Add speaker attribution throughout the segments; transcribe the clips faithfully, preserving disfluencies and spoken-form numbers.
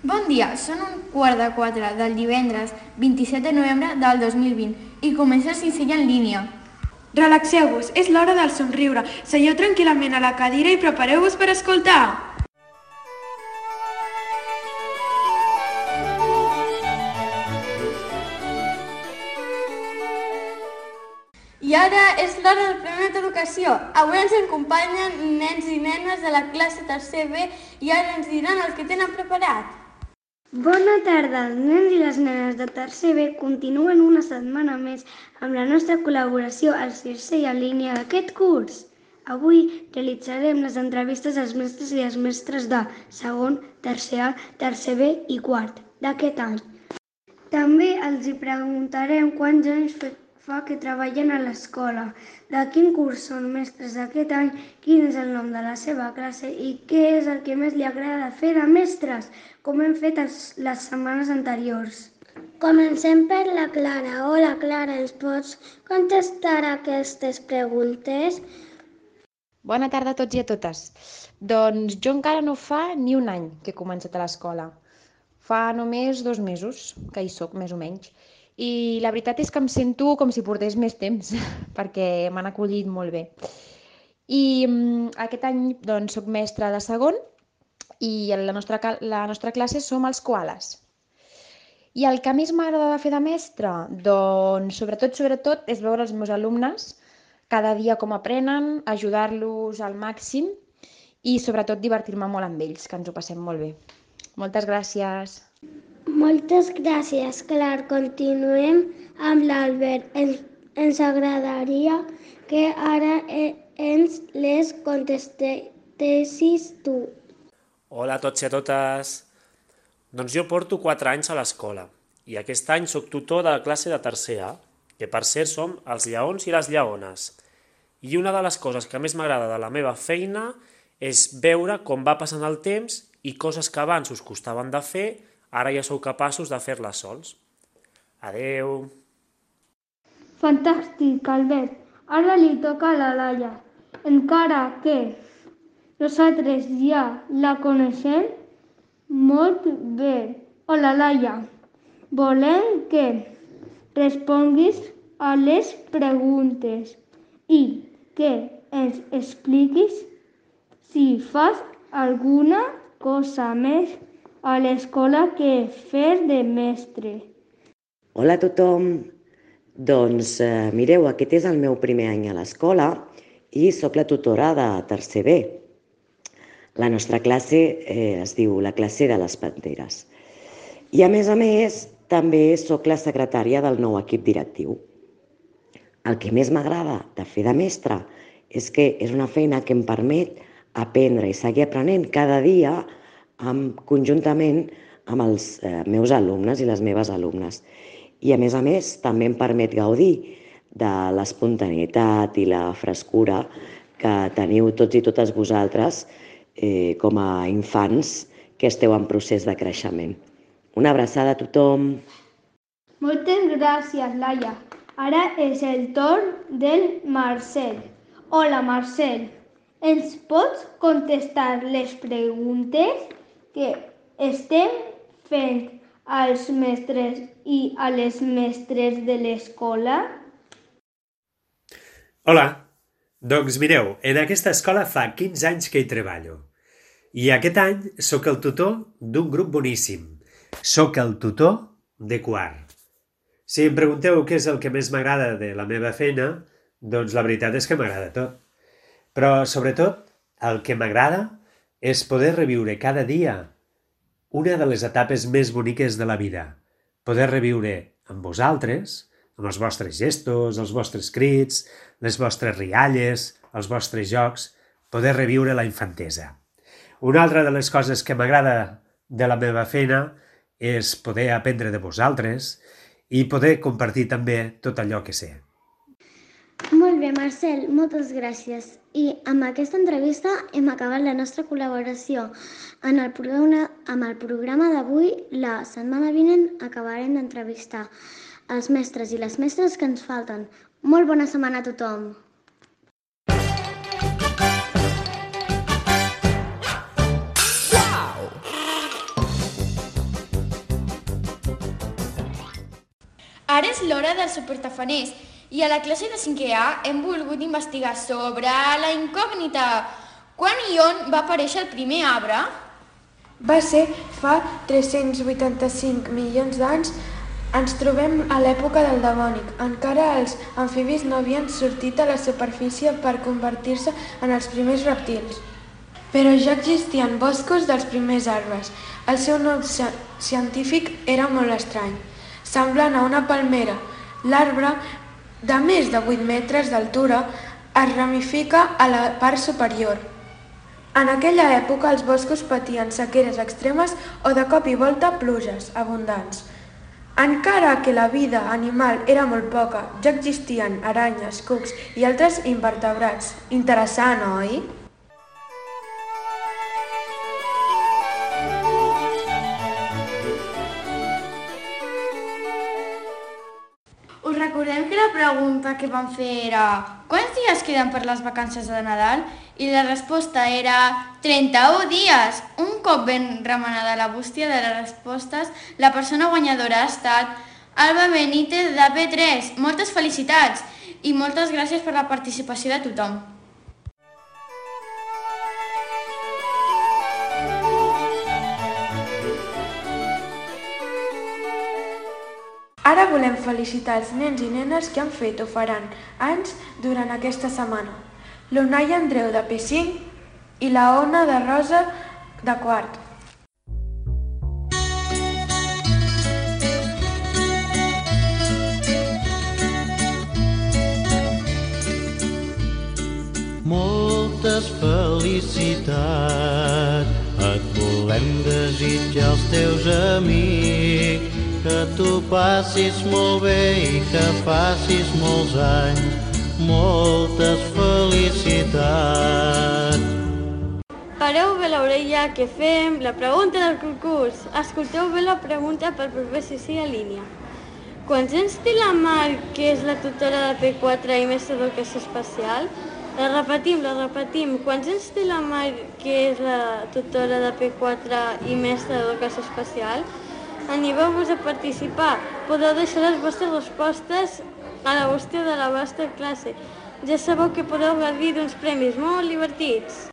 Speaker 1: Bon dia, són un quart de quatre del divendres vint-i-set de novembre del dos mil vint i comença el sisè en línia.
Speaker 2: Relaxeu-vos, és l'hora del somriure. Seieu tranquil·lament a la cadira i prepareu-vos per escoltar.
Speaker 3: I ara és l'hora del Planet Educació. Avui ens acompanyen nens i nenes de la classe tercer B i ara ens diran el que tenen preparat.
Speaker 4: Bona tarda, els nens i les nenes de tercer B continuen una setmana més amb la nostra col·laboració al sisè en línia d'aquest curs. Avui realitzarem les entrevistes als mestres i les mestres de segon, tercer A, tercer B i quart d'aquest any. També els hi preguntarem quants anys fa que treballen a l'escola, de quin curs són mestres d'aquest any, quin és el nom de la seva classe i què és el que més li agrada fer de mestres, com hem fet les setmanes anteriors.
Speaker 5: Comencem per la Clara. Hola, Clara, ens pots contestar aquestes preguntes?
Speaker 6: Bona tarda a tots i a totes. Doncs jo encara no fa ni un any que he començat a l'escola. Fa només dos mesos que hi soc, més o menys. I la veritat és que em sento com si portés més temps, perquè m'han acollit molt bé. I um, aquest any doncs, soc mestra de segon i la nostra, la nostra classe som els koalas. I el que més m'agrada de fer de mestra? Doncs sobretot, sobretot, és veure els meus alumnes cada dia com aprenen, ajudar-los al màxim i sobretot divertir-me molt amb ells, que ens ho passem molt bé. Moltes gràcies.
Speaker 5: Moltes gràcies, Clar. Continuem amb l'Albert. Ens, ens agradaria que ara ens les contestessis tu.
Speaker 7: Hola a tots i a totes. Doncs jo porto quatre anys a l'escola i aquest any soc tutor de la classe de tercer A, que per cert som els lleons i les lleones. I una de les coses que més m'agrada de la meva feina és veure com va passant el temps i coses que abans us costaven de fer, ara ja sou capaços de fer-les sols. Adeu!
Speaker 4: Fantàstic, Albert. Ara li toca a la Laia. Encara que nosaltres ja la coneixem molt bé. Hola, Laia. Volem que responguis a les preguntes i que ens expliquis si fas alguna cosa més a l'escola que fer de mestre.
Speaker 8: Hola a tothom. Doncs eh, mireu, aquest és el meu primer any a l'escola i sóc la tutora de tercer B. La nostra classe eh, es diu la classe de les Panteres. I a més a més, també sóc la secretària del nou equip directiu. El que més m'agrada de fer de mestra és que és una feina que em permet aprendre i seguir aprenent cada dia amb, conjuntament amb els eh, meus alumnes i les meves alumnes. I a més a més també em permet gaudir de l'espontaneïtat i la frescura que teniu tots i totes vosaltres eh, com a infants que esteu en procés de creixement. Una abraçada a tothom.
Speaker 4: Moltes gràcies, Laia. Ara és el torn del Marcel. Hola, Marcel. Ens pots contestar les preguntes que estem fent als mestres i a les mestres de l'escola?
Speaker 9: Hola. Doncs mireu, en aquesta escola fa quinze anys que hi treballo. I aquest any sóc el tutor d'un grup boníssim. Sóc el tutor de quart. Si em pregunteu què és el que més m'agrada de la meva feina, doncs la veritat és que m'agrada tot. Però, sobretot, el que m'agrada és poder reviure cada dia una de les etapes més boniques de la vida. Poder reviure amb vosaltres, amb els vostres gestos, els vostres crits, les vostres rialles, els vostres jocs, poder reviure la infantesa. Una altra de les coses que m'agrada de la meva feina és poder aprendre de vosaltres i poder compartir també tot allò que sé.
Speaker 5: Molt bé, Marcel, moltes gràcies. I amb aquesta entrevista hem acabat la nostra col·laboració en el programa, amb el programa d'avui. La setmana vinent acabarem d'entrevistar els mestres i les mestres que ens falten. Molt bona setmana a tothom!
Speaker 1: Ara és l'hora dels supertafaners i a la classe de cinquè A hem volgut investigar sobre la incògnita. Quan i on va aparèixer el primer arbre?
Speaker 2: Va ser fa tres-cents vuitanta-cinc milions d'anys. Ens trobem a l'època del Devònic. Encara els amfibis no havien sortit a la superfície per convertir-se en els primers reptils. Però ja existien boscos dels primers arbres. El seu nom científic era molt estrany. Semblant a una palmera, l'arbre, de més de vuit metres d'altura, es ramifica a la part superior. En aquella època els boscos patien sequeres extremes o de cop i volta pluges abundants. Encara que la vida animal era molt poca, ja existien aranyes, cucs i altres invertebrats. Interessant, oi?
Speaker 1: Us recordem que la pregunta que vam fer era quants dies queden per les vacances de Nadal? I la resposta era trenta-un dies. Un cop ben remenada la bústia de les respostes, la persona guanyadora ha estat Alba Benítez de P tres. Moltes felicitats i moltes gràcies per la participació de tothom.
Speaker 2: Ara volem felicitar els nens i nenes que han fet o faran anys durant aquesta setmana. L'Unai Andreu de P cinc i la Ona de Rosa de quart.
Speaker 10: Moltes felicitats et volem desitjar als teus amics, que tu passis molt bé i que facis molts anys. Moltes felicitats.
Speaker 3: Pareu bé l'orella que fem la pregunta del concurs. Escolteu bé la pregunta per proper sessió en línia. Quants anys té la Mar, que és la tutora de P quatre i mestra d'educació especial? La repetim, la repetim. Quants anys té la Mar, que és la tutora de P quatre i mestra d'educació especial? Animeu-vos a participar. Podeu deixar les vostres respostes a la bústia de la vostra classe. Ja sabeu que podeu gaudir d'uns premis molt divertits.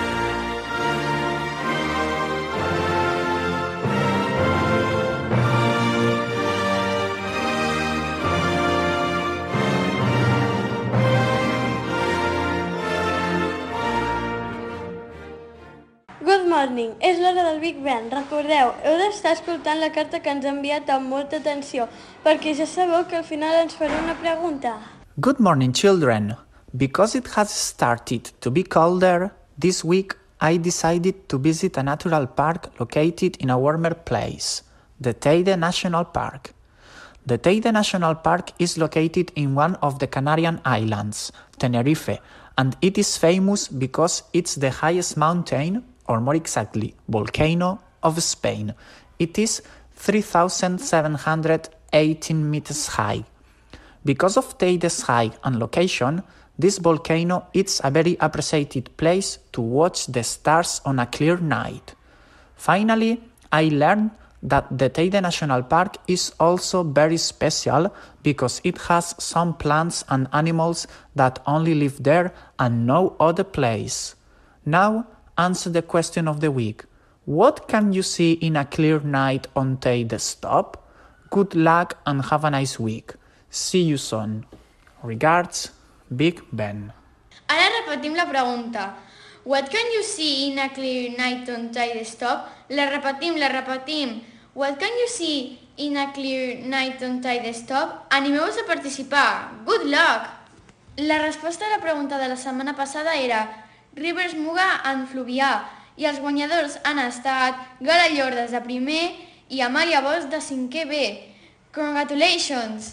Speaker 3: Good morning, és l'hora del Big Ben. Recordeu, heu d'estar escoltant la carta que ens ha enviat amb molta atenció, perquè ja sabeu que al final ens farà una pregunta.
Speaker 11: Good morning, children. Because it has started to be colder, this week I decided to visit a natural park located in a warmer place, the Teide National Park. The Teide National Park is located in one of the Canarian islands, Tenerife, and it is famous because it's the highest mountain, or more exactly, volcano of Spain. It is three thousand seven hundred eighteen meters high. Because of Teide's height and location, this volcano is a very appreciated place to watch the stars on a clear night. Finally, I learned that the Teide National Park is also very special because it has some plants and animals that only live there and no other place. Now, answer the question of the week. What can you see in a clear night on Teide Stop? Good luck and have a nice week. See you soon. Regards, Big Ben.
Speaker 1: Ara repetim la pregunta. What can you see in a clear night on Teide Stop? La repetim, la repetim. What can you see in a clear night on Teide Stop? Animeu-vos a participar. Good luck! La resposta a la pregunta de la setmana passada era Rivers Muga en Fluvià i els guanyadors han estat Gara Llordes de primer i Amàlia Bosch de cinquè B. Congratulations!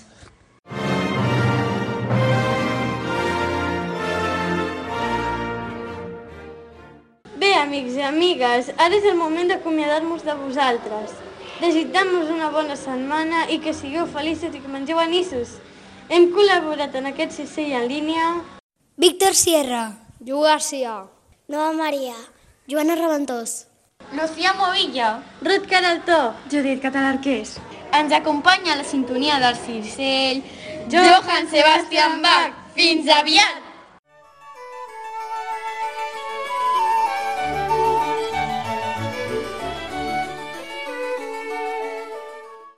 Speaker 3: Bé, amics i amigues, ara és el moment d'acomiadar-nos de vosaltres. Desitjam-vos una bona setmana i que sigueu feliços i que mengeu anissos. Hem col·laborat en aquest sisè en línia
Speaker 12: Víctor Sierra,
Speaker 13: Llu Garcia,
Speaker 12: Nova Maria, Joana Reventós,
Speaker 1: Lucía Movilla,
Speaker 3: Ruth Caraltó,
Speaker 2: Judit Catalarqués,
Speaker 1: ens acompanya la sintonia del Circell, Johann Sebastian Bach. Fins aviat!